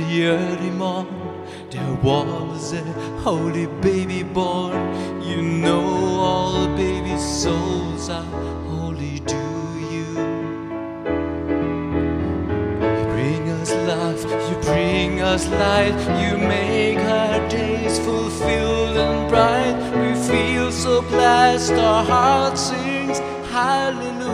the early morn, there was a holy baby born. You know all baby souls are holy to you. You bring us love, you bring us light, you make our days fulfilled and bright. We feel so blessed, our heart sings hallelujah.